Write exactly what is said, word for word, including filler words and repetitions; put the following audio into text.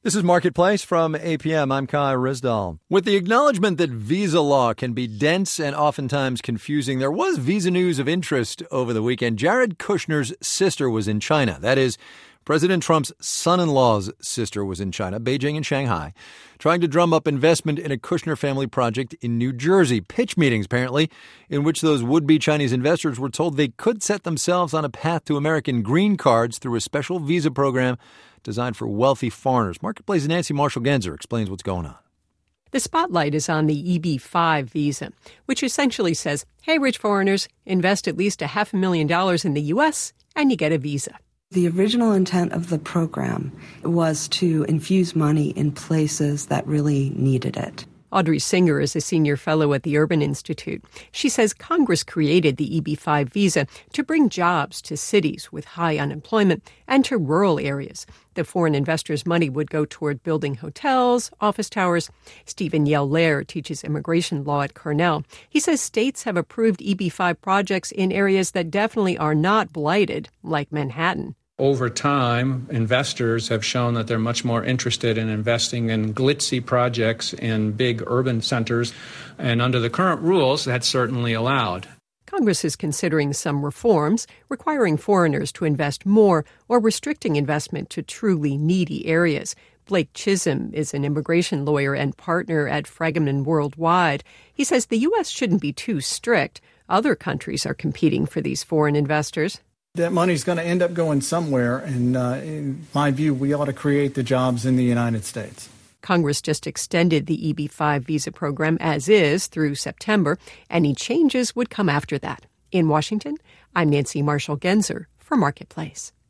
This is Marketplace from A P M. I'm Kai Rizdal. With the acknowledgement that visa law can be dense and oftentimes confusing, there was visa news of interest over the weekend. Jared Kushner's sister was in China. That is, President Trump's son-in-law's sister was in China, Beijing and Shanghai, trying to drum up investment in a Kushner family project in New Jersey. Pitch meetings, apparently, in which those would-be Chinese investors were told they could set themselves on a path to American green cards through a special visa program designed for wealthy foreigners. Marketplace's Nancy Marshall-Genzer explains what's going on. The spotlight is on the E B five visa, which essentially says, hey, rich foreigners, invest at least a half a million dollars in the U S and you get a visa. The original intent of the program was to infuse money in places that really needed it. Audrey Singer is a senior fellow at the Urban Institute. She says Congress created the E B five visa to bring jobs to cities with high unemployment and to rural areas. The foreign investors' money would go toward building hotels, office towers. Stephen Yell-Lair teaches immigration law at Cornell. He says states have approved E B five projects in areas that definitely are not blighted, like Manhattan. Over time, investors have shown that they're much more interested in investing in glitzy projects in big urban centers. And under the current rules, that's certainly allowed. Congress is considering some reforms, requiring foreigners to invest more or restricting investment to truly needy areas. Blake Chisholm is an immigration lawyer and partner at Fragaman Worldwide. He says the U S shouldn't be too strict. Other countries are competing for these foreign investors. That money's going to end up going somewhere, and uh, in my view, we ought to create the jobs in the United States. Congress just extended the E B five visa program as is through September. Any changes would come after that. In Washington, I'm Nancy Marshall-Genzer for Marketplace.